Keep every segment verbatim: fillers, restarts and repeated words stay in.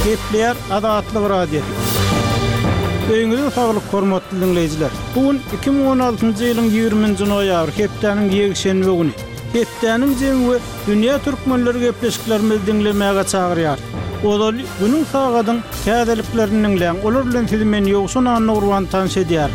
Kepler Adatlyk radio. Öňüňizde saglyk hormatly dinleýijiler. Bugün iki bin on altyncy ýylyň ýygrüminji noýabr hepdeniň ýekşenbe güni. Hepdeniň jemgy dünýä türkmenleri gepleşiklerimizi dinlemäge çagyrýar. Olal günüň sagadyň kädeliklerini dinleýän olar bilen sizi men ýogşun anny urban tanış edýär.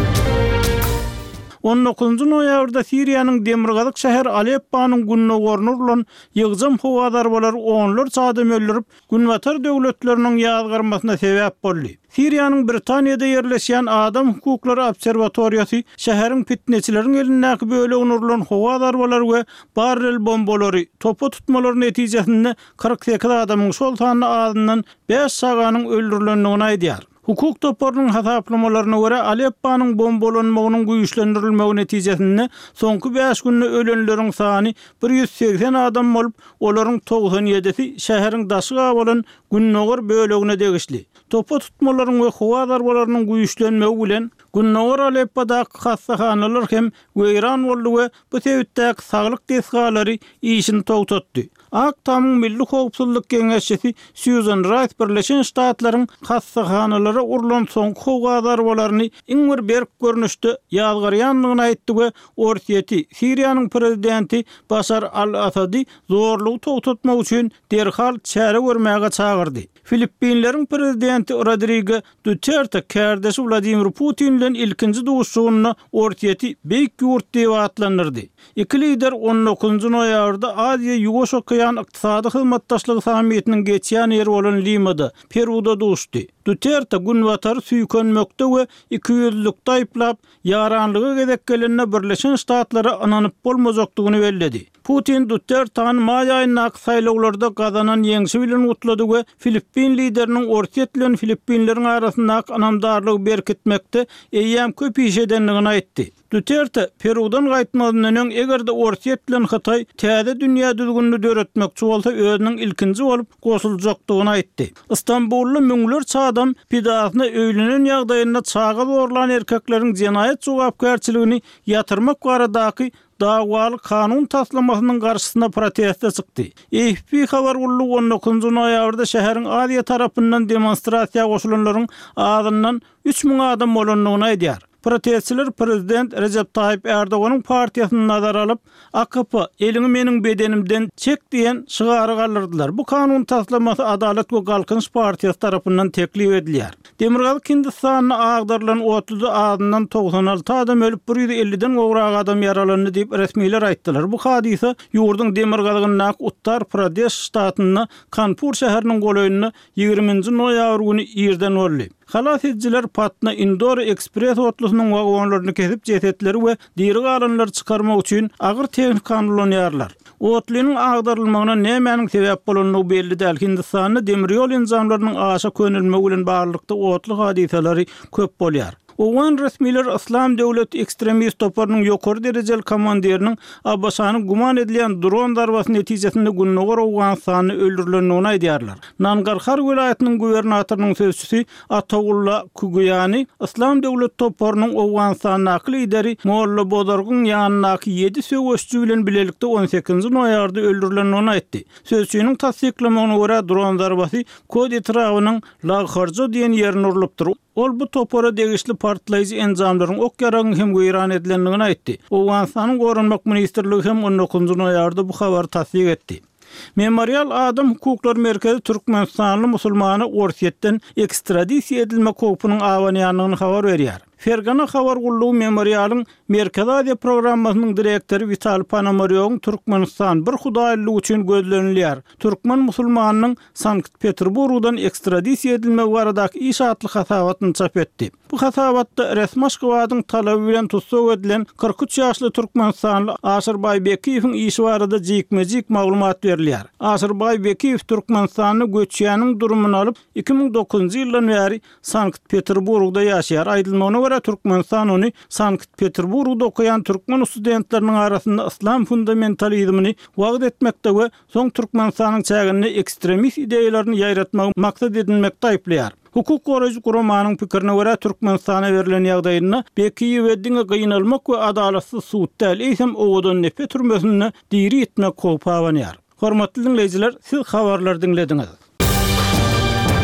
on dokuzunçy noýabrda Siriýanyň Demirgazyk şäher Aleppanyň gününe gornulan ýygzam howadarbalar onlar çadym öldürip günwatar döwletleriniň ýazgarmasyna sebäp boldy. Siriýanyň Britaniýada ýerleşýän Adam hukuklary obserwatoriýasy şäheriň fitneçileriň elindäki böle unurulan howadarbalar we barrel bombalary topa tutmalar netijesinde kırk sekiz adamyň şol sany adından beş saganyň öldürilendigini aýdýar. Hukuk toporunun hasaplamalarına göre Aleppanyň bombalanmagynyň güýçlendirilmegi netijesinde soňky beş günde ölenleriň sany bir yüz seksen adam bolup, olaryň doksan ýedisi şäheriň daşyga bolan Günnogor bölegine degişli. Topa tutmalaryň we howadarbalarynyň güýçlenmegi bilen Günnogor Aleppodaky hassahanalar hem weýran boldy we bu sebäpde saglyk desgalary işini togtatdy. Aktamyň Milli Howpsuzlyk Geňeşçisi Susan Rice Birleşen Ştatlaryň hassahanalary urulan soňky howadarbalaryny iň bir berk görnüşde ýazgarýanlygyny aýtdy we Orsiýeti Siriýanyň prezidenti Bashar al-Assady zorlugy togtatmak üçin derhal çäre görmäge çagyrdy. Filippinleriň prezidenti Rodrigo Duterte kardeşi Vladimir Putin bilen ilkinji duşugyny Orsiýeti beýik ýurt diýip atlandyrdy. Iki lider on dokuzunçy noýabrda Aziýa Ýugoş Okean ykdysady hyzmatdaşlygy sammitiniň geçýän ýeri bolan Limada, Peruda duşdy. Duterte günwatar süýkenmekde we iki ýüzlük taýplap ýaranlygy gezek gelenine Birleşen Ştatlary ananyp bolmajakdygyny belledi. Putin Duterte'ň may aýyna saýlawlarda gazanan ýeňsi bilen utlady we Filippin lideriniň Orsiýet bilen Filippinleriň arasyndaky anamdarlygy berkitmekde eýýäm köp iş edenligini aýtdy. Duterte Perudan gaýtmagynyň öň egerde Orsiýet bilen Hatay täze dünýä düzgünlüğini döretmekçi bolsa özüniň ilkinji bolup goşuljakdygyny aýtdy. Istanbully müňler adam pidasyna öýlenen ýagdaýynda çaga zorlan erkekleriň jenaýet jogapkärçiligini ýatyrmak baradaky dagwaly kanun taslamasynyň garşysyna protestde çykdy. A F P habar ullugy on dokuzunçy noýabrda şäheriň Aziýa tarapyndan demonstrasiýa goşulanlaryň azyndan üç min adam bolanlygyny aýdýar. Protestçiler prezident Recep Tayyip Erdoğan'ın partiýasyny nazara alyp A K P elini meniň bedenimden çek diýen şygary galdyrdylar. Bu kanun taslamasy Adalet we Galkynç partiýasy tarapyndan teklip edilýär. Demirgazyk Hindistanyny agdarylan otuz adamdan doksan alty adam ölüp bir yüz elliden gowrak adam ýaralandy diýip resmiler aýtdylar. Bu hadise ýurduň Demirgazygyna Uttar Pradesh ştatyna Kanpur şäheriniň golaýyny ýygrüminji noýabr güni ýerden boldy. Halas ediciler Patna Indor Express otlusynyň wagonlaryny kesip jesetleri we diri galanlary çykarmak üçin agyr tehnik kanunlanýarlar. Otlynyň agdarylmagyna nämäniň sebäp bolanlygy belli däl. Hindistanyň demir ýol enzamlarynyň aşa könülmegi bilen baglykda otly hadiseleri köp bolýar. Owan resmiler İslam Döwleti ekstremist toparynyň ýokary derejeli komandiriniň Abbasany guman edilen dron darbasy netijesinde Günnogor Owgansany öldürilendigini aýdýarlar. Nangarhar welaýatynyň gubernatorynyň sözçüsi Ataullah Kugyany İslam Döwleti toparynyň Owgansany nakly lideri Molla Bozorgyň ýanynaky ýedi söwüşçü bilen bilelikde on sekizinçi noýabrda öldürilendigini aýtdy. Sözçüniň tasdiklamagyna görä dron darbasy kod etrawynyň Lagharjo diýen ýerine urulypdyr. Ol bu topora degişli partlaýjy enzamlaryň ok ýaragyny hem göýran edilendigini aýtdy. Owgansanyň gorunmak ministrligi hem on dokuzunçy noýabrda bu habary tasdik etdi. Memorial Adam Hukuklary Merkezi Türkmenistanly musulmany Orsiýetden ekstradisiýa edilme kopunyň awanýanlygyny habar berýär. Fergana habar gulluğu Memorial'ın Merkez Aziya programmasının direktörü Vital Panamaryoğ'un Türkmenistan bir hudaýlyk üçin gözlenilýär. Türkmen musulmanının Sankt Peterburgdan ekstradisiýa edilme baradaky iş atly hasabatyny çap etdi. Bu hasabatda Resmaşkowadyň talaby bilen tutsak edilen kırk üç ýaşly Türkmenistanly Aşyr Baýbekiýewiň işi barada jikmejik maglumat berilýär. Aşyr Baýbekiýew Türkmenistanyny göçýäniň durumyny alyp iki bin dokuzunçy ýyldan bäri Sankt Peterburgda ýaşaýar. Aýdylmagyna Türkmenistan onu Sankt Peterburgda okuyan Türkmen studentlerinin arasında İslam fundamentalizmini wagt etmekde we soň Türkmenistanyň çägini ekstremist ideýalaryny ýaýratmak maksat edilmekde aýplaýar. Hukuk goraýjy guramanyň pikirine görä Türkmenistana berilen ýagdaýyna bekiýi we diňe gynalmak we adalatsyz suwt däl, eýsem owadan nefret türmesine diri etmek kopawanýar. Hormatly dinleýijiler, siz habarlar dinlediňiz.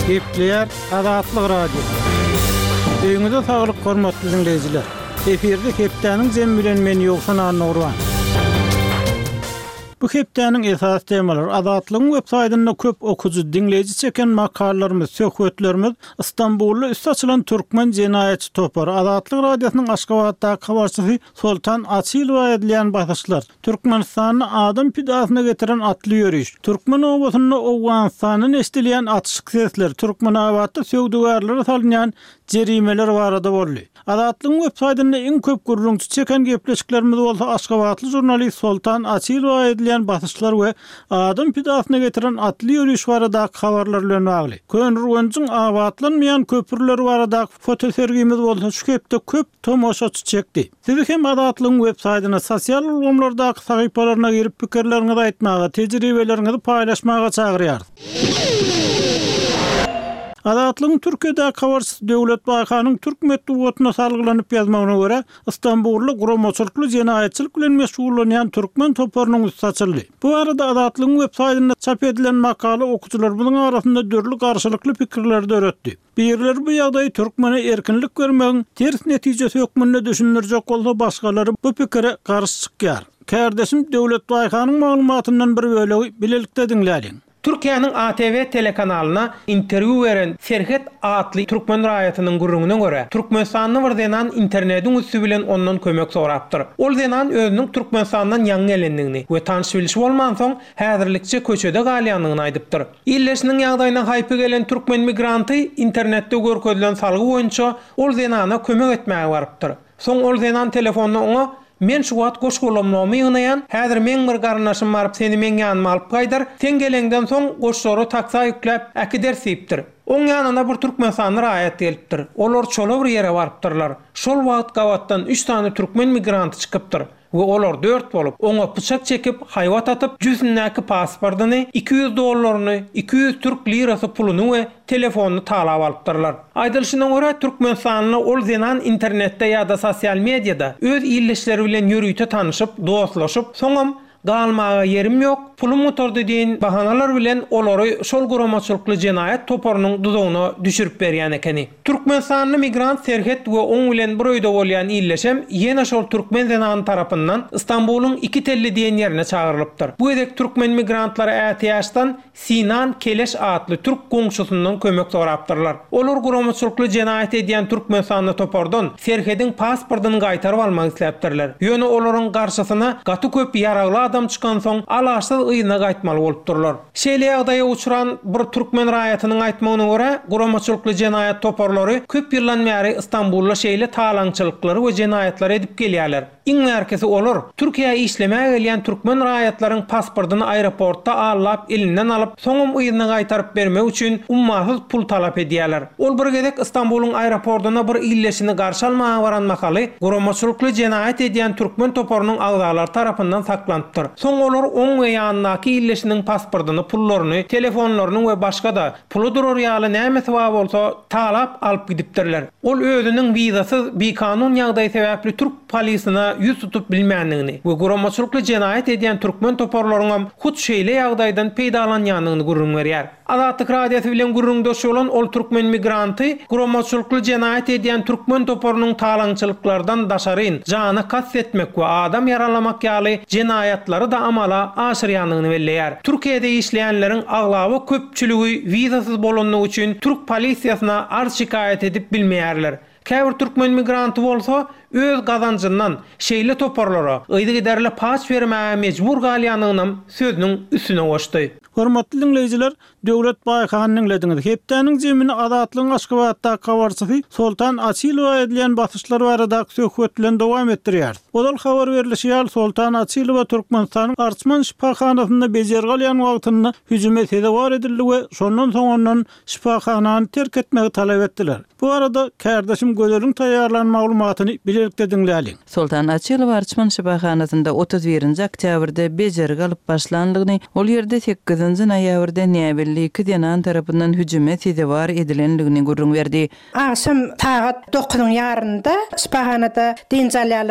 Gepleyer Adatlyk Radio. Öňüňizde saglyk hormatly dinleýijiler. Eferde Hepdeniň jem bilen men ýoksan Nurwan. Bu hepdeniň esas temalary Adatlygyň websaýtynda köp okuju dinleýiji çeken makallalarymyz, söhbetlerimiz Istanbulda üst açylan türkmen jenaýatçy topary Adatlyk radiosynyň Aşgabatdaky habarçysy Soltan Asylowa edilen basyşlar Türkmenistanyň adam pidasyna getiren atly ýörüş, Türkmen obasyny Owganstanyň estilýän atışyk sesler, Türkmen awatda söwdügarlary salynýan jerimeler barada boldy. Adatlygyň websaýtynda iň köp gurrunçy çeken gepleşiklerimiz bolsa Aşgabatly jurnalist Soltan Asylowa edilen basyşlar we adam pidasyna getiren atly ýörüş baradaky habarlar bilen bagly. Könrüňiň awatlanmaýan köpürleri baradaky fotosergimiz bolsa şu hepde köp tomoşaçy çekdi. Siz hem Adatlygyň websaýtyna, sosial ulgamlardaky sahypalaryna girip pikirleriňizi aýtmaga, tejribelerinizi paýlaşmaga çagyrýar. Adatlygyň Türkiýedäki habarçysy Döwlet Baýkanyň Türk medeniýetine salgylanyp ýazmagyna görä, Istanbulda guramaçylykly jenaýatçylyk bilen meşgullanýan türkmen toparynyň üstü açyldy. Bu arada Adatlygyň websaýtynda çap edilen makala okuçylar bilen arasynda dörli garşylykly pikirler döretdi. Birler bu ýagdaý türkmene erkinlik bermegiň ters netijesi hökmünde düşünürjek bolsa, başgalary bu pikire garşy çykýar. Kardeşim Döwlet Baýkanyň maglumatyndan bir bölegi bilelikde dinläýin. Türkiýanyň A T V telekanalyna interwiu beren Serhet adly türkmen raýatynyň gurrungyna görä, Türkmenistanyň bir denan internetiň üstü bilen ondan kömek sorapdyr. Ol denan özüniň Türkmenistandan ýaňy gelendigini we tanış bilýär bolman soň häzirlikçe köçede galýanyny aýdypdyr. Illeşiniň ýagdaýyna haýpy gelen türkmen migranty internetde görkezlen salgy boýunça ol denana kömek etmäge barypdyr. Soň ol denan telefonyny oňa "Men şu wagt goşgulamlamy ýygnaýan, häzir men bir garnaşym baryp seni men ýanyma alyp gaýdyr. Sen gelenden soň goşsory taksa ýükläp äkider siýipdir." Oň ýanyna bir türkmen raýat gelipdir. Olar çola bir ýere barypdyrlar. Şol wagt gawatdan üç tane türkmen migranty çykypdyr. We olar dört bolup oňa pyçak çekip haýwat atyp yüzündäki pasportyny, iki yüz dollaryny, iki yüz türk lirasy puluny we telefonyny talap alypdyrlar. Aýdylşyna görä Türkmenistanyň ol denan internetde ýa-da sosial mediada öz illeşleri bilen ýörüýte tanyşyp, dostlaşyp, soňam galmaga yerim ýok, pulum oturdy diýen bahanalar bilen olary şol guramaçylykly jenaýat toparynyň duzagyna düşürip berýän ekeni. Türkmenistanyň migrant Serhet we oň bilen bir öýde bolýan illeşem ýene şol türkmen zenany tarapyndan Istanbulyň iki telli diýen ýerine çağırlypdyr. Bu edek türkmen migrantlary ätiýaşdan Sinan Keleş adly türk goňşusyndan kömek sorapdyrlar. Olar guramaçylykly jenaýat edýän Türkmenistanyň topardan Serhetiň pasportyny gaýtaryp almak isläpdirler. Ýöne olaryň garşysyna gaty köp ýaragly adam çykan soň alaşsyz ýyna gaýtmaly bolupdyrlar. Şeýle ýagdaýa uçuran bir türkmen raýatynyň aýtmagyna görä, guramaçylykly jenaýat toparlary köp ýyldan bäri Istanbulda şeýle talaňçylyklary we jenaýatlar edip gelýärler. Iň merkezi olar Türkiýe işlemäge gelýän türkmen raýatlaryň pasportyny aeroportda allap elinden alyp soňam ýyna gaýtaryp bermek üçin ummasyz pul talap edýärler. Ol bir gedek Istanbuluň aeroportyna bir illeşini garşy almaga baran makaly guramaçylykly jenaýat edýän türkmen toparynyň agdalary tarapyndan saklanıpdyr. Soň olar oň we ýanyndaki illeşiniň pasportyny, pullaryny, telefonlaryny we başga da pulu durar ýaly näme sebäp bolsa talap alyp gidipdirler. Ol özüniň wizasyz bekanun ýagdaý sebäpli türk polisyna ýüz tutup bilmänligini we guramaçylykly jenaýat edýän türkmen toparlaryň hut şeýle ýagdaýdan peýdalanýanyny gurrun berýär. Adatlyk radiosy bilen gurrundaş bolan ol türkmen migranty guramaçylykly jenaýat edýän türkmen toparynyň talaňçylyklardan daşaryn jana kastetmek we adam yaralamak ýaly jenaýatlary da amala aşyrýanyny belleýär. Türkiýede işleýänleriň aglaby köpçüligi wizasyz bolanyny üçin türk polisiýasyna arz şikaýet edip bilmeýärler. Käbir türkmen migranty bolsa öz gazanjyndan şeýle toparlara ýygy giderle pas bermäge mejbur galýanyny sözüniň üstüne goşdy. Hormatly dinleýijiler, Döwlet Baýkanyň dinlediňiz. Hepdeniň jemini Adatlygyň Aşgabatdaky habarçysy Soltan Asylowa edilen basyşlar baradaky söhbet bilen dowam etdirýär. Olal habar berilýär, Soltan Asylowa Türkmenistanyň Arçman şifahanasynda bejer galýan wagtyny hüjüm etdi var edildi we şondan soň ondan şifahanany terk etmegi talap etdiler. Bu arada kardeşim Göler'in taýýarlan maglumatyny bilelikde dinläýin. Soltan Asylowa Arçman şifahanasynda otuz birinji oktýabrda bejer galyp başlandygyny, ol ýerde sekkizinji noýabrda näbelli iki denan tarapyndan hüjüm etdi var edilendigini gurrun berdi. Aşam saat dokunyň ýarynda şifahanada denjalýalary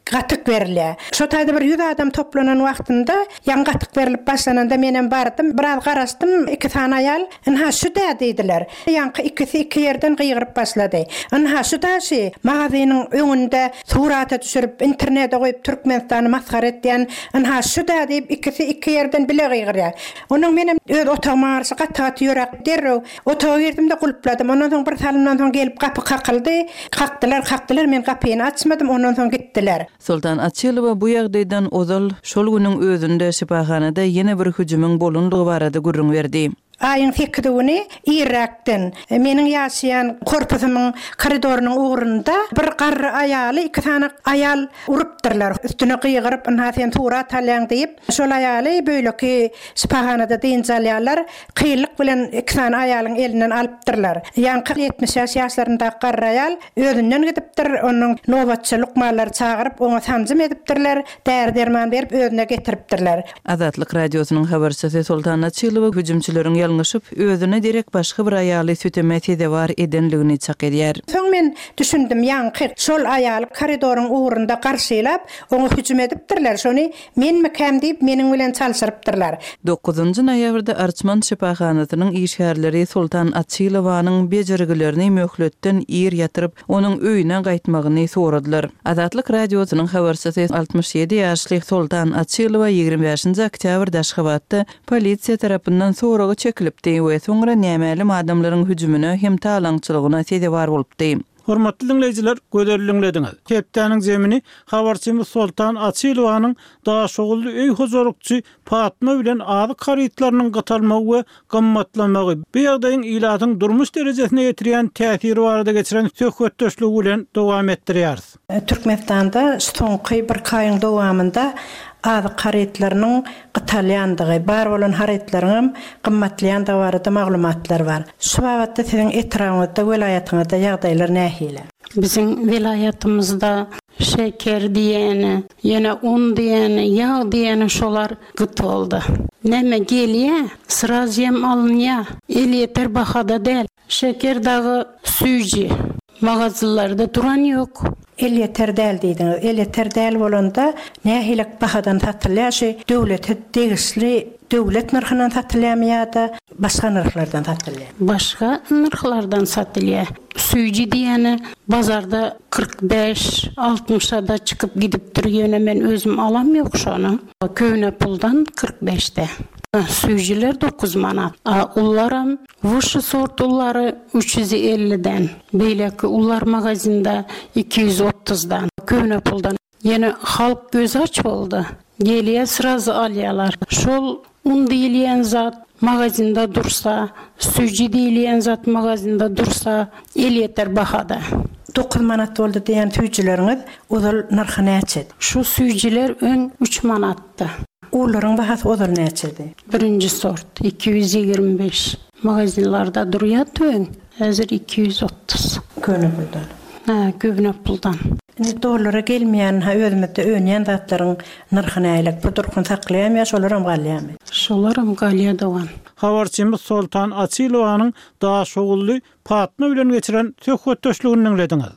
gatyk berilýär. Şo taýda bir yüz adam toplanan wagtynda ýan gatyk berilip başlananda menen bardym, biraz garastym, iki tane ayal, "Anha şu da" diýdiler. Ýanky ikisi iki ýerden gyýryp başlady. "Anha şu da şi, magazynyň öňünde surata düşürip internete goýup Türkmenistany maskara etýän, anha şu da" diýip ikisi iki ýerden bile gyýrýar. Onuň menen öz otagma arşy gat-gat ýörek derrew otağa girdim-de gulpladym. Ondan soň bir salymdan soň gelip gapy kakyldy. Kakdylar, kakdylar, men gapyny açmadym, ondan soň gitdiler. Sultan Açylowa bu ýagdaýdan ozal şol güniň özünde şipahanada ýene bir hüjümüň bolundygy barada gurrun berdi. Ayın fikrini Irak'tan menin yaşayan korpusumun koridorunyň uğrunda bir garry ayaly iki tane ayal urupdyrlar. Üstüne gyýgyryp "Anha tura talyan" diýip şol ayaly beýleki şipahanada diýinjalýarlar. Kıylyk bilen iki tane ayalyň elinden alypdyrlar. Ýanky yetmiş ýaşlarynda garry ayal özünden gidipdir. Onuň nobatçy lukmalary çagyryp oňa tanjym edipdirler. Däri derman berip özüne getiripdirler. Azatlyk radiosynyň habarçysy Sultan Açylowa hüjümçileriň ýalňyşyp özüne direk başga bir aýaly sütemeti de var edenligini çak edýär. Soň men düşündim, ýanky şol aýal koridoryň uğrunda garşylap oňa hüjüm edipdirler. Şonu men mekem diýip meniň bilen çalşyrypdyrlar. dokuzunçy noýabrda Arçman şipahanasynyň işgärleri Sultan Açylowanyň bejergilerini möhletden ir ýatyryp onuň öýüne gaýtmagyny soradylar. Azatlyk radiosynyň habarçysy altmış ýedi ýaşly Sultan Açylowa ýygrimi beşinji oktýabrda Aşgabatda polisiýa tarapyndan soragy çekilipdi we soňra nämelim adamlaryň hüjümüne hem talaňçylygyna sebäp bolupdy. Hormatly dinleyijiler, göderliňlediňiz. Kepdäniň zemini habarçymyz Sultan Açylowanyň daha şogully öý hozurlukçy Fatma bilen azy karytlarynyň gatalmagy we gammatlamagy bu ýagdaýyň ilatyň durmuş derejesine ýetirýän täsiri barada geçiren söhbetdeşligi bilen dowam etdirýär. Türkmenistanda soňky bir kaýyň dowamında azy karytlarynyň gatalýandygy, bar bolan harytlaryň gymmatlaýandygy barada maglumatlar bar. Şu wagtda siziň etrawyňyzda, welaýatyňyzda ýagdaýlar nähili? Bizim vilayatımızda şeker diýeni, ýene un diýeni, ýağ diýeni şolar gyt boldy. Näme gelýär? Sıraz ýem alynýar. El ýeter bahada däl. Şeker dagy süýji. Magazylarda duran ýok. El yeter däl diýdiňiz. El yeter däl bolanda nähilek bahadan satylýar, döwlete degisli döwlet narhynyň satylýarmyýa-da başga narhlardan satylýar. Başga narhlardan satylýar. Süýji diýeni bazarda kırk beş altmışa da çıkıp gidip durýan, men özüm alam ýok şonu. Köwne puldan kırk beşte. Süýjiler dokuz manat. Ullaram wuşy sort ullary üç yüz elli'den. Beýleki ullar magazinda iki yüz otuz'dan. Köwne puldan. Ýene halk göz aç boldy. Gelýär sırazy alýarlar. Şol un diýilýän zat magazinda dursa, süýji diýilýän zat magazinda dursa, el ýeter bahada. dokuz manat boldy diýen süýjileriňiz ozal narhy näçe? Şu süýjiler öň üç manatdy. Ullaryň bahasy ozal näçedi? Birinji sort iki yüz ýygrimi beş. Magazinlarda durýar töň. Häzir iki yüz otuz. Köwne puldan. Ha, köwne puldan. Ne dollara gelmeýän ha özümde öňen zatlaryň narhy näýlik bu durkun saklaýarmy, şolaram galýarmy? Şolaram galýa dogan. Habarçymyz Sultan Açylowanyň daha şogully Fatma bilen geçiren söhbetdeşligini dinlediňiz.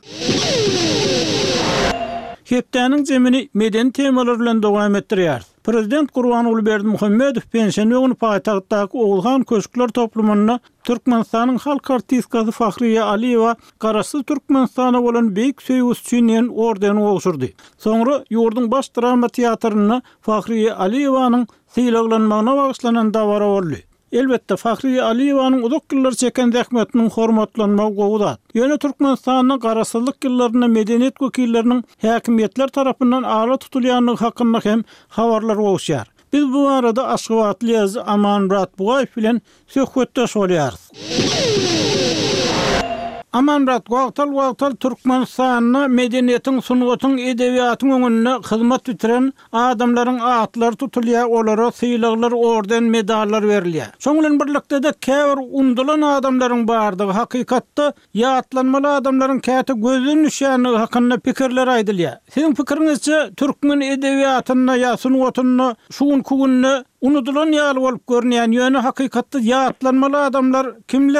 Kepdäniň zemini meden temalar bilen dowam etdirýär. Prezident Gurbanuly Berdimuhammedow pensiýanyny paýtagtdaky Oğulhan Köşkler toplumyna Türkmenistanyň halk artistkasy Fahriye Aliýewa garasy Türkmenistana bolan beýik söýgüs üçin ordeni ogşurdy. Soňra ýurduň baş drama teatryna Fahriye Aliýewanyň syýlaglanmagyna bagyşlanan dawara boldy. Elbette Fahriye Aliýewanyň uzak ýyllar çeken zähmetiniň hormatlanmagy gowudat. Ýöne Türkmenistanyň garasylyk ýyllaryna medeniýet wekilleriniň häkimiýetler tarapyndan ara tutulýanlygy hakynda hem habarlar bolýar. Biz bu arada Aşgabatly ýazy Aman Ratbugaýew bilen söhbetdeş bolýarys. Aman Rat wagtal wagtal Türkmenistanyna medeniýetiň, sungatyň, edebiýatyň öňünde hyzmat bitiren adamlaryň atlary tutulýar, olara syýlaglar, orden, medallar berilýär. Şoň bilen birlikde de käbir undulan adamlaryň bardygy hakykatda ýatlanmaly adamlaryň käte gözüň nişany hakynda pikirler aýdylýar. Siziň pikiriňizçe türkmen edebiýatyna ýa sungatyna şuň kugunna unutulan ýaly bolup görnýän ýöne hakykatda ýatlanmaly adamlar kimler?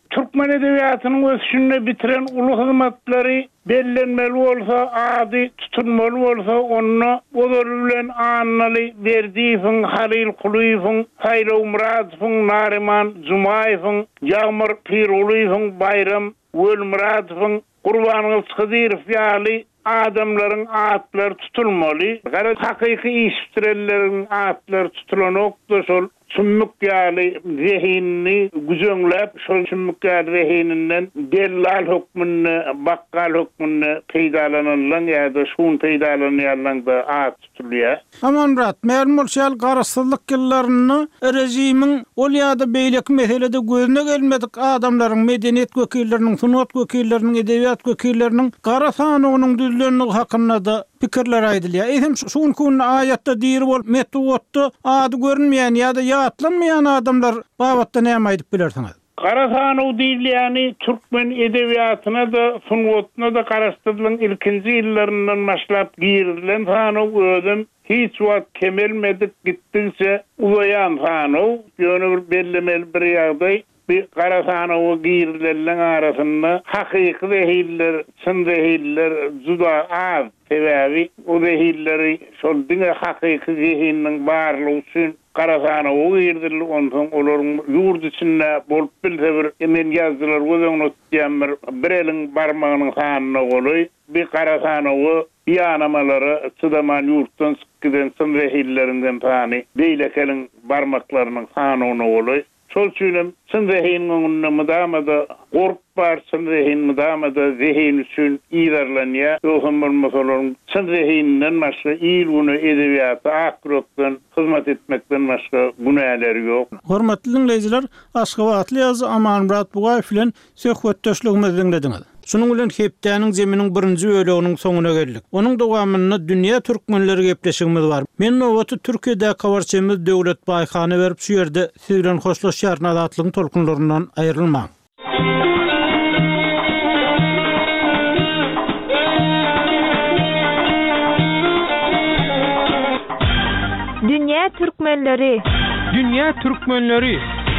Türkmen edebiyatynyň ösüşini bitiren uly hyzmatlary bellenmeli bolsa, ady tutunmaly bolsa, onu olar bilen annaly Berdiýewiň, Halil Kuliýewiň, Haýra Muradowyň, Nariman Jumaýewiň, Ýagmyr Piruliýewiň, Bayram Wölmuradowyň, Gurban Kıdyrov ýaly adamlaryň atlary tutulmaly. Gara hakyky iştireleriň atlary tutulanokda şol sümük ýaly zehinni güzöňläp şol sümük ýaly zehininden dellal hukmuny, bakkal hukmuny peýdalananlar ýa-da şun peýdalanýarlar da at tutulýar. Aman rat, märmul şal garaşsyzlyk ýyllaryny rejimiň ol ýa-da beýleki meselede gözüne gelmedik adamlaryň, medeniýet wekilleriniň, sunat wekilleriniň, edebiýat wekilleriniň gara sanynyň düzlenligi hakynda da pikirler aýdylýar. Eýsem şuň kun aýatda diýir bol metodda ady görünmeýän ýa-da ýatlanmaýan adamlar babatda näme aýdyp bilersiňiz? Garasanyň diýilýäni türkmen edebiýatyna da, sunwatna da garaşdyrylan ilkinji ýyllaryndan başlap giýirilen sanyň özüm hiç wagt kemelmedik gitdiňçe uzaýan sanyň ýöne bellemeli bir ýagdaý. Bir garasanyň giýirilen arasynda hakyky zehiller, çyn zehiller juda az sebäbi o zehilleri şol diňe hakyky zehiniň barlygy üçin garasanyň giýirilen ondan olaryň ýurt içinde bolup bilse bir emen ýazdylar gözüňe ötýänler bir eliň barmagynyň sanyna goly bir garasanyň ýanamalary çydaman ýurtdan çykýan çyn zehillerinden tany beýlekeliň barmaklarynyň sanyna goly. Şol üçin çyn zehiniň öňünde mudamada gorp bar, çyn zehin mudamada zehin üçin ýerlenýär. Ýönem bolmasalaryň çyn zehininden başga ýyl edebiýaty akrokdan hyzmat etmekden başga günäleri ýok. Hormatly dinleýijiler, Aşgabatly ýazy Amanmurat Bugaýew bilen söhbetdeşligimizi dinlediňiz. Şunun bilen hepdäniň zeminiň birinji bölегiniň soňuna geldik. Onuň dowamyny dünýä türkmenleri gepleşigimiz bar. Men nowatda Türkiýede kawarçymyz Döwlet Baýhany berip şu ýerde siz bilen hoşlaşýar nazatlygyň tolkunlaryndan aýrylmaň. Dünýä türkmenleri. Dünýä türkmenleri.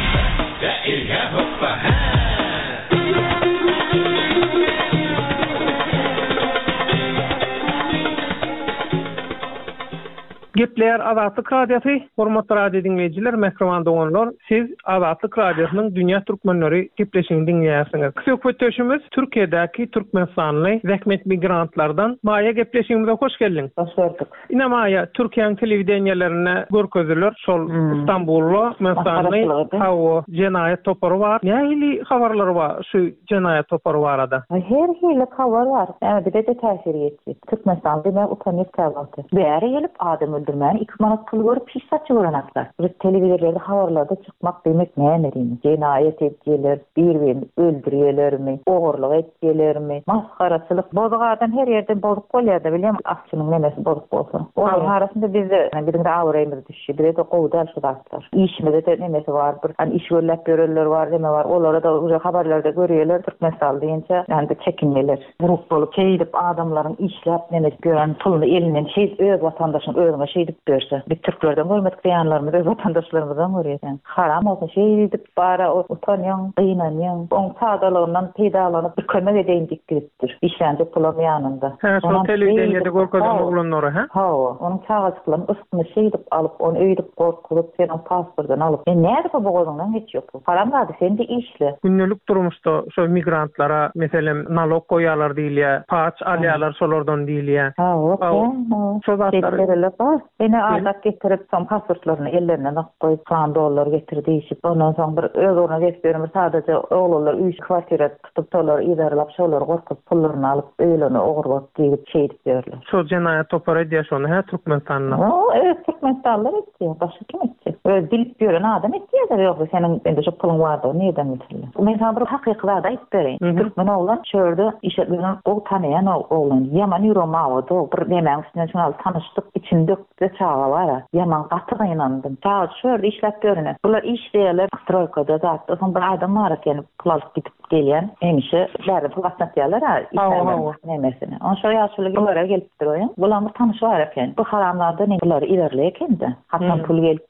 Gepler Azatlyk Radiosu, hormatly radio dinleyijiler, mehriban doganlar, siz Azatlyk Radiosynyň Dünýä türkmenleri gepleşigini dinleýärsiňiz. Söhbetdeşimiz Türkiýedäki türkmensanly zähmet migrantlardan Maýa gepleşigimize hoş geldiň. Hoş bulduk. Ine Maýa, Türkiýanyň telewidenýelerine görkezler, şol hmm. Istanbulda mensanly hawa jenaýet topary bar. Nähili habarlar bar şu jenaýet topary barada? Her hili habar bar. Äme bir de täsir etdi. Türkmensan diňe utanyp kaldy. Bäri gelip adam öldürmän iki manat pul görüp pis saçy görenaklar. Bir telewidenlerde habarlarda çykmak demek näme diýin? Jenaýet etdiler, bir-birini öldürýärlermi, ogurlyk etdilermi, maskaraçylyk. Bozgadan her ýerde bolup bolýar da bilýän, akçynyň nemesi bolup bolsa. Onuň arasynda bizde birinde awraýmyz düşýär, birinde gowdal şudatlar. İşmede de nemesi bar, bir hani iş görläp görürler var, deme var. Olara da uza habarlarda görýärler, Türkmenistan diýince ýa-da çekinýärler. Grup bolup keýdip adamlaryň işläp nemesi gören pulyny elinden şey öz watandaşyň özüne şey dip berse. Bir Türklerden görmedik diýenlerimiz öz watandaşlarymyzdan görýär. Haram bolsa şey dip bara utanýan, gynanýan, oň sadalygyndan peýdalanyp bir kömek edeýin dikdiripdir. İşlände pulam ýanynda. Ha, şol telewidenýede görkezden oglanlary, ha? Ha, onuň kagaçlaryny üstüne şey dip alyp, onu öýdip gorkulyp, senin pasportdan alyp. E näde bu boğazyndan hiç ýok. Haram bady, sen de işle. Günlük durmuşda şol migrantlara meselem nalog goýarlar diýilýär, paç alýarlar şolardan diýilýär. Ha, okey. Şol zatlar Ene adat getirip son pasportlaryny ellerine nakkoy, kan dollar getirdi işip. Ondan soň bir öz oruna geçbermir, sadece oğullar üç kwartira tutup tolar idaralap şolar gorkup pullaryny alyp öýleni ogurlap diýip çeýdip berler. Şol jenaýat topary diýär şonu, ha, Türkmenistanyň. O, evet, Türkmenistanlar etdi, başga kim etdi? Öyle bilip gören adam etdi ya da yok, senin ende şu pulun vardı, o neyden mesela? Men sana bir hakyklada aýdyp bereyim. Türkmen oğlan çörde işletmeden o tanıyan oğlan, yaman ýüremawdy, bir demäň üstüne şunu tanıştyk, içinde çağa var. Yaman gatyga inandym. Çağa şöyle işläp görene. Bular işleýärler, stroykada zat. Son bir adam var eken, pul alyp gidip gelýän, emişe bäri pul gatnaýarlar ha. Ha, nemesine. On şo ýaşly bulara gelip durýan. Bular tanış var eken. Bu haramlarda neler ilerleýekende. Hatda pul gelip gitýär,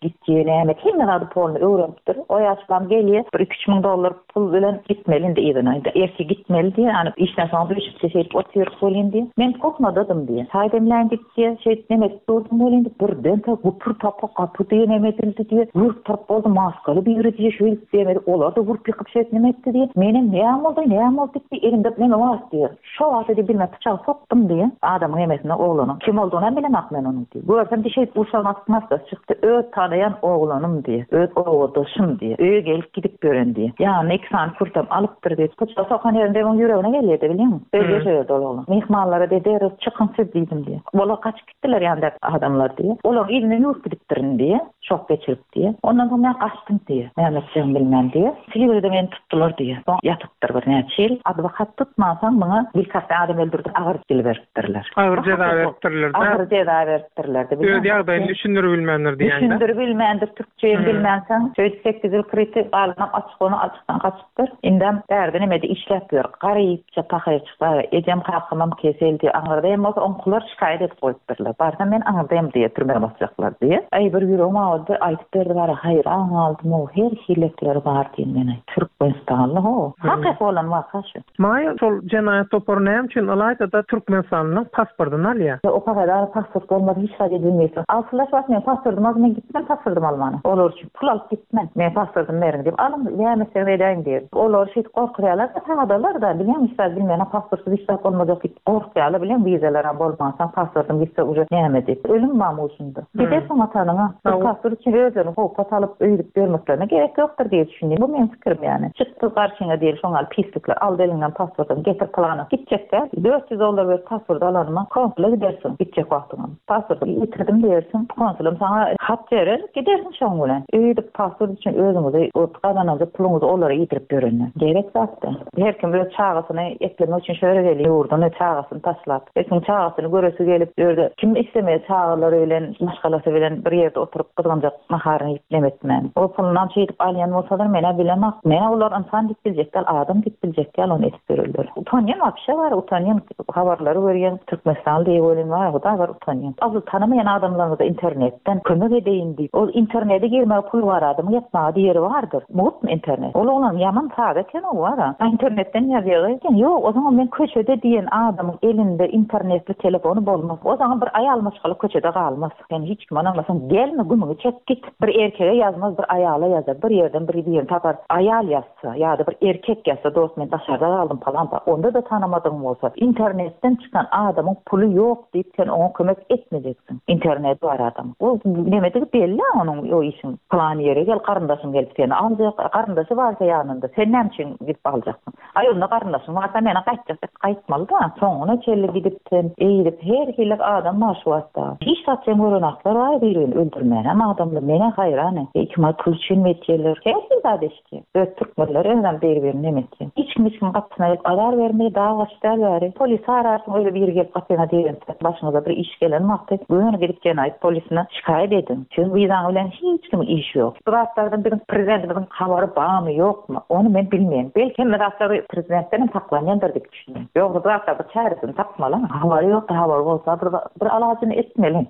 näme kim adı polny öwrenipdir. O ýaşlam gelýär, bir üç ming dollar pul bilen gitmeli diýdi. Erki gitmeli diýär, any işden soň düşüp seçip otyr bolýan diýär. Men kokmadydım diýär. Saýdymlan diýär, şeýt nemek durdum bolýan diýär. Birden ta gupur tapa kapy diýär nemetildi diýär. Wurt tarap boldy maskaly bir diýär, şeýle diýär. Olar da wurt ýykyp şeýt nemekdi diýär. Menem näme boldy, näme boldy diýär. Elimde näme var diýär. Şo wagtda bilmä pyçak sokdum diýär. Adamyň emesine oğlanyň kim olduğunu bilemek men onu diýär. Bu adam diýär uşamakmazda çykdy. Öz tanayan oğlanım diýär. Öz oğuldaşym diýär. Öýe gelip gidip gören diýär. Ýa-ni eksan kurtam alypdyr diýär. Pyçak sokan ýerinde onun ýüregine gelýärdi bilýärmi? Öýe şeýle oğlan. Mehmanlara dediler çykyn siz diýdim diýär. Olar kaçyp gitdiler ýa-da adamlar diýär. Olar ýerine ýurt gidipdirin diýär. Şok geçirip diýär. Ondan soň men gaçdym diýär. Näme etjegim bilmän diýär. Siliverde meni tutdular diýär. Soň ýatypdyr bir näçe ýyl. Adwokat tutmasaň maňa bir kasy adam öldürdi, agyr dil beripdirler. Agyr jeda beripdirler. Agyr jeda beripdirler. Öýde ýagdaýyny düşündürip bilmändir diýende. Düşündürip bilmändir, türkçe bilmänsäň, şeýle sekiz ýyl kriti almak açyk onu açykdan gaçypdyr. Indem därdi nimede işläp ýör. Garypça pahaýa çykdy. Ejem hakymam keseldi. Aňyrdym bolsa onkular şikayet edip goýupdyrlar. Barda men aňyrdym diýe türmege basjaklar diýe. Ay bir ýüregim awdy, aýtyp berdi bara hayır aň aldym o her hilekler bar diýen men. Türkmenistanly ho. Hakyk bolan wakaşy. Maýa şol jenaýat topary näme üçin alayda da Türkmenistanyň pasportyny alýar. O kadar pasport bolmady hiç hadi bilmeýsin. Alsylaş was men pasportym az men gitmem pasportym almany. Olar üçin pul alyp gitmem. Men pasportym beriň diýip alym näme sebäden diýip. Olar şeýle gorkýarlar, taýdalar da bilýän misal bilmän pasporty hiç hak bolmady diýip gorkýarlar bilýän wizalara bolmasa pasportym gitse uje näme diýip. Ölüm mamulşyndy. Gidersiň atanyňa. Pasport üçin özüni howpat alyp öýdüp bermeklerine gerek ýokdur diýip düşünýär. Bu men pikirim ýani. Çykdy garşyňa diýil şoňal pislikler al deliňden pasportyny getir plana gitjekler. dört yüz dollar berip pasport alanma komple gidersin. Gitjek wagtyňa. Pasporty ýetirdim diýersin. Konsulum sana hat berer, gidersin şoň bilen. Öýdüp pasport üçin özüňizi o gazananda puluňyzy olara ýetirip berenler. Gerek zatda. Her kim öz çağasyny eklemek üçin şöyle gelýär. Ýurduny çağasyny taşlap. Esin çağasyny göresi gelip ýerde kim islemeýär çağalar bilen maşgalasy bilen bir ýerde oturup gydganjak maharyny ýetlemekmen. O pulundan çeýip alýan bolsalar mene bilemek. Mene olar insan dip biljekler, adam dip biljekler, onu etip berilýär. Utanýan wapşa bar, utanýan habarlary görýän Türkmenistan diýip bolan bar, o da bar utanýan. Azyl tanamayan adamlara da internetten kömek edeýin diýip. O internete girmek pul var adam ýetmäge diýeri bardyr. Mutlu internet. Ol olam ýaman sagatken o bar. İnternetten ýazýarken ýok, o zaman men köçede diýen adamyň elinde internetli telefonu bolmaz. O zaman bir aýal maşgaly köçede galmaz. Sen hiç kim anlamasan gelme gümüňi çek git. Bir erkege ýazmaz, bir aýala ýazar. Bir ýerden bir diýen tapar. Aýal ýazsa ýa-da bir erkek ýazsa, dost men daşarda aldım falan. Onda da tanamadyň bolsa, internetten çıkan adamın pulu ýok diýip sen ona kömek etmeyeceksin. İnternet var adam. O nemedigi belli onun o işin plany ýere gel garyndaşyň gelip seni aljak, garyndaşy barsa ýanynda. Sen näme üçin gidip aljaksın? Ay onda garyndaşyň barsa meni gaýtjak, gaýtmaly da. Soňuna çelle gidip sen eýdip her hilek adam maşwatda. Hiç satjan görenaklar var birini öldürmän adamlar meni haýran. Hikmat pul üçin metýärler. Her hilda deşki. Öz türkmenler özüm bir-birini nemetýär. Hiç kim hiç kim gatyna adar bermeli dağa gaçlar bari. Polis ararsın öyle bir gelip gatyna diýen. Başyňyza bir iş gelen wagtda göňe gidip jenaýat polisine şikayet edin. Çünki wizaň bilen hiç kim iş ýok. Duratlardan bir prezidentiň habary barmy ýokmy? Onu men bilmeýän. Belki medatlary prezidentden taklanýandyr diýip düşünýär. Ýok, duratlar bir çäresini tapmaly. Habary ýok, habary bolsa bir bir alasyny etmeli.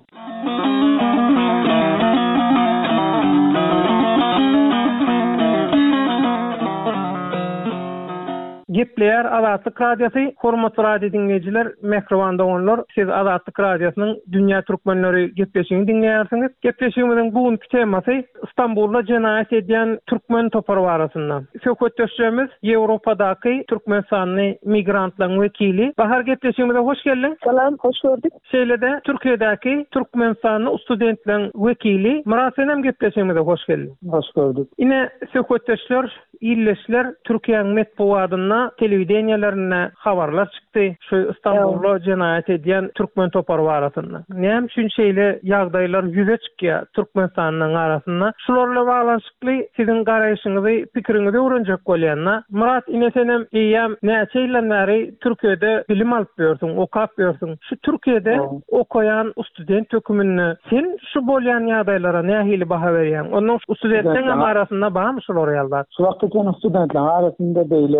Gepleýär Azatlyk Radiosu, hormatly radio dinleýijiler, mikrofanda olanlar, siz Azatlyk Radiosynyň Dünýä Türkmenleri gepleşigini dinleýärsiňiz. Gepleşigimiziň bugünkü temasy Istanbulda jenaýat edýän türkmen topary barasynda. Söhbetdeşimiz Ýewropadaky Türkmenistanyň migrantlaryň wekili. Bahar gepleşigimize hoş geldin. Salam, hoş gördük. Şeýlede Türkiýedäki Türkmenistanyň studentleriň wekili Murat Senem gepleşigimize hoş geldin. Hoş gördük. Ine söhbetdeşler, illeşler Türkiýanyň medeniýetyna, telewiziýalaryna habarlar çykdy. Şu Istanbulda jenaýat edýän türkmen topary barasynda. Näme üçin şeýle ýagdaýlar ýüze çykýar Türkmenistanyň arasynda? Şularla baglanşykly siziň garaýşyňyzy, pikiriňizi öwrenjek bolýanna. Murat, ine senem eýem näçe ýyllar bäri Türkiýede bilim alyp berýärsiň, okap berýärsiň. Şu Türkiýede okayan student hökümini sen şu bolýan ýagdaýlara nähili baha berýän? Onuň studentleň arasynda barmy şular ýallar? Şu wagtda studentler arasynda beýle beýle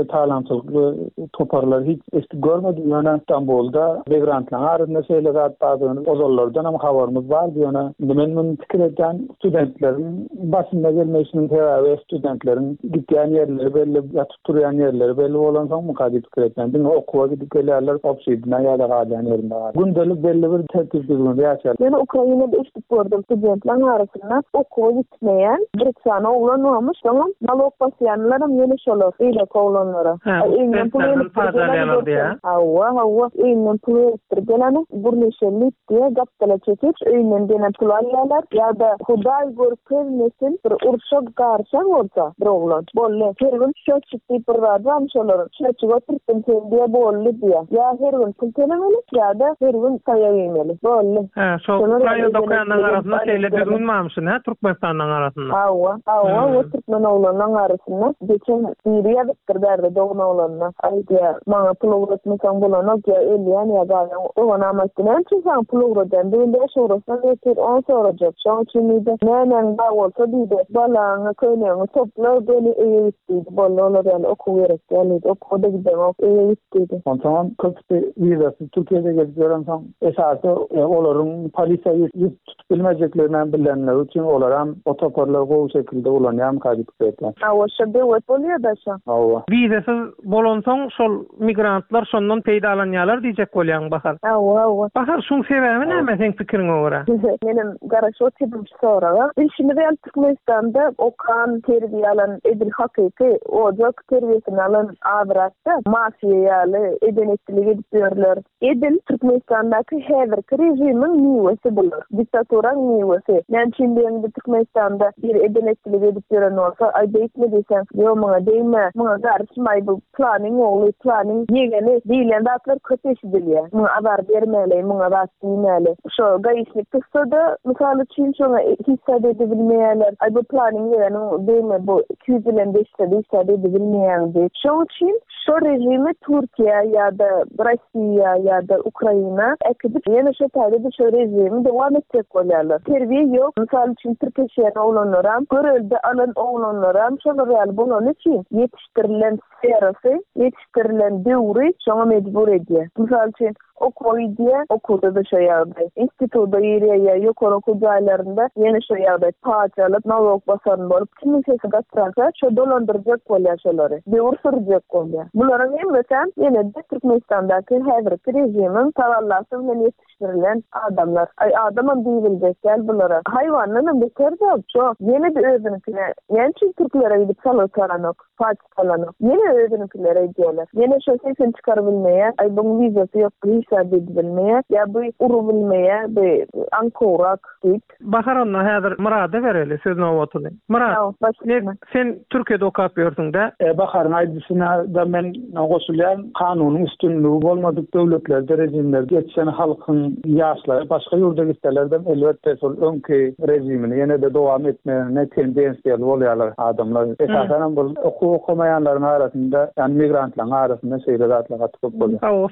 talançylyk toparlar hiç eski görmedim. Yani İstanbul'da migrantlar arasında şeyler atpadığını ozollardan ama haberimiz var diyor. Men bunu fikir eden studentlerin başında gelmesinin tevavi studentlerin gittiğin yerleri belli yatıp duruyan yerleri belli olan son mukaddi fikir eden. Dün okuwa gidip gelirler opsiyidine ya da galen yerinde var. Gündelik belli bir tertipli yaşar. Yani Ukrayna'da işte gördüm studentlerin arasında okuwa gitmeyen bir tane oğlan olmuş. Tamam. Nalog basyanlarım yeni şolar. İyle oğlanlara. Eğinden pulu pazarlayanlar ya. Hava hava. Eğinden pulu ettirgeleni. Burneşellik diye gaptala çekip eğinden gene pulu alyalar. Ya da huday görkezmesin bir urşak garşan olsa bir oğlan. Bolle. Her gün şok çıktı bir radam şolar. Şok çıktı diye bolle diye. Ya her gün pultelemeli ya da her gün sayayemeli. Bolle. Ha, şok Ukrayna'da okuyanlar arasında şeyle düzgünmamışsın ha Türkmenistan'ın arasında. Hava hava o Türkmen oğlanların arasında geçen Suriye bitirdi doğma oğlanlar. Ay diye bana pulu üretmesen bulana ki elleyen ya da o bana amasından çıkan pulu üreten de beş orasından yeter on soracak. Şu an şimdi nenen da olsa bir de balağını köylerini toplar beni eğittiydi. Bollar yani okuyarak yani okuda gidelim eğittiydi. O zaman köpte vizası Türkiye'de geldiğinden sonra esası onların polisayı tutup bilmeyeceklerinden bilenler için olarak otoparlar bu şekilde ulanyan kadık etler. Awa şebe wet oluyor da şu. Awa. Vizasiz bolonsoň şol migrantlar şondan peýda alanýarlar diýjek bolýan bahar. Awa awa. Bahar şoň sebäbi näme seň pikiriňe görä? Menim garaş otydym soraga. Şimdi real Türkmenistan'da okan terbiye alan edil hakyky ojak terbiyesini alan avratda mafiýaly edenetçilik edipdirler. Edil Türkmenistan'daky häzirki rejimin niwesi bular. Diktatoran niwesi. Yani şimdi Türkmenistan'da bir edenetçilik edipdiren olsa ay beýtme desen, yo maňa deýme, maňa garşymay bu planning oly planning ýegeni diýilende atlar köp eşidilýär. Maňa abar bermeli, maňa bas diýmeli. Şo gaýşlyk tutsa misaly üçin şoňa hissa edebilmeýärler. Ay bu planning ýegeni deýme bu iki yüz beşte hissa edebilmeýär diýip. Şo üçin şo rejimi Türkiýe ýa-da Rossiýa ýa-da Ukraina ekidip ýene şo taýda şo rejimi dowam etjek bolýarlar. Terbiýe ýok. Misaly üçin Türkiýe oğlanlaram görelde alan oğlanlaram şoňa real bolan üçin yetiştirilen sferasy, yetiştirilen döwri şoňa mejbur edýär. Misaly üçin okuwy diye okuda da şey ýagdaý. Institutda ýerýär ýokary okuw jaýlarynda ýene şu ýagdaý paç alyp nalog basan bolup kimsesi gatransa şo dolandyrjak bolýar şolary. Döwür sürjek bolýar. Bularyň hemmesi ýene de Türkmenistandaky häzirki rejimin tavallasy bilen yetiştirilen adamlar. Ay adamam diýiljek gel bulara. Haýwanyň bekerdi şo ýene de özünikine. Ýani Türklere gidip salataranak, paç salanyk. Ýene özünikilere edýärler. Ýene şo sesini çykaryp bilmeýär. Ay bu vizasy ýok. Bilmeýär, ya bu uru bilmeýär, bu ankorak diýip. Bahar onda häzir Murada bereli sözüne otudy. Murad, sen Türkiýede okap ýördiň-de. E, Bahar'ın aýdysyna da men goşulýan kanunyň üstünligi bolmadyk döwletlerde rejimler geçen halkyň ýaşlary başga ýurda gitselerden elbetde şol öňki rejimini ýene de dowam etmegine tendensiýal bolýarlar adamlar. Esasen bu okuw okumaýanlaryň arasynda, ýani migrantlaryň arasynda şeýleratlar gatlyp bolýar. Ha,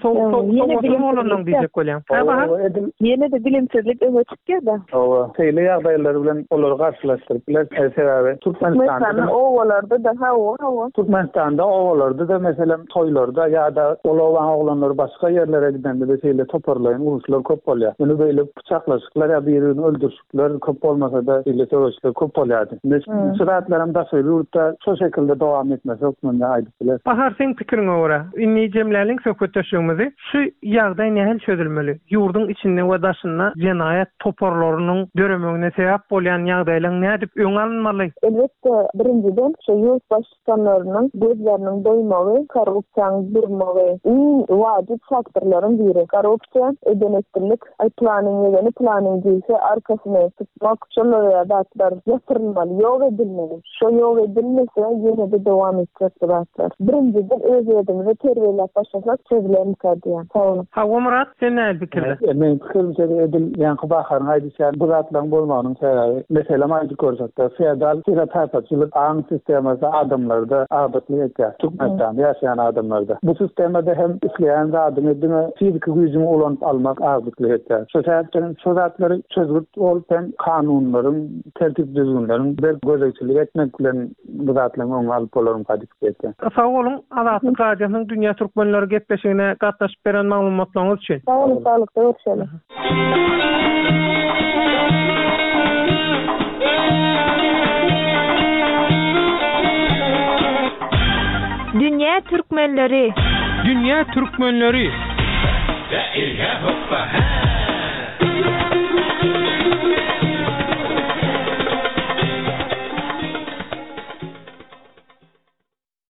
so olanlar diýjek bolýan. Ýene de bilimsizlik öňe da. Owa, teýle ýagdaýlar bilen olar garşylaşdyrplar. Sebäbi Türkmenistan'da owalarda da hawa hawa. Türkmenistan'da owalarda da meselem toýlarda ýa-da olawan oglanlar başga ýerlere gidende de teýle toparlaýan uruşlar köp bolýar. Ýene beýle bıçaklaşyklar ýa birini öldürşükler köp bolmasa da teýle töweşler köp bolýardy. Süratlarym da söýürde şo şekilde dowam etmese okmanda aýdypdylar. Bahar sen pikiriňe görä, inni jemläliň söhbetdeşigimizi şu ýagdaý nähil çözülmeli? Ýurdun içinde we daşynda jenaýat toparlarynyň döremegine sebäp bolýan ýagdaýlar nädip öň alınmaly? Elbetde birinciden şu ýurt başçylarynyň gözleriniň doýmagy, korrupsiýanyň durmagy, iň wajyp faktorlaryň biri. Korrupsiýa, edenetçilik, ay planning ýegeni planning diýse arkasyna tutmak, şolary datlar ýatyrylmaly, ýok edilmeli. Şo ýok edilmese ýene de dowam etjek datlar. Birinciden öz ýerdimize terbiýelep başlasak çözülen kadýan. Ha, Hawa Murat, sen näme pikirde? Men pikirimçe edil yankı bakarın aýdyşan bu zatlaryň bolmagynyň sebebi meselem aýdy görsəkde feodal sirataçylyk aň sisteminde adamlarda adatly etýär. Türkmenistan ýaşaýan adamlarda. Bu sistemde hem işleýän zadyny diňe fizik güýjüni ulanıp almak adatly etýär. Şoşatlaryň şozatlary çözgüt bolup hem kanunlaryň, tertip düzgünleriň bir gözegçilik etmek bilen bu zatlaryň oňa alyp bolaryn kadip etýär. Sag bolun, Azatlyk radiosynyň dünýä türkmenleri gepleşigine gatnaşyp beren maglumatlaryňyz üçin. Sağ olun, sağlıkta görüşelim. Dünya Türkmenleri. Dünya Türkmenleri. Dairga hoppa ha.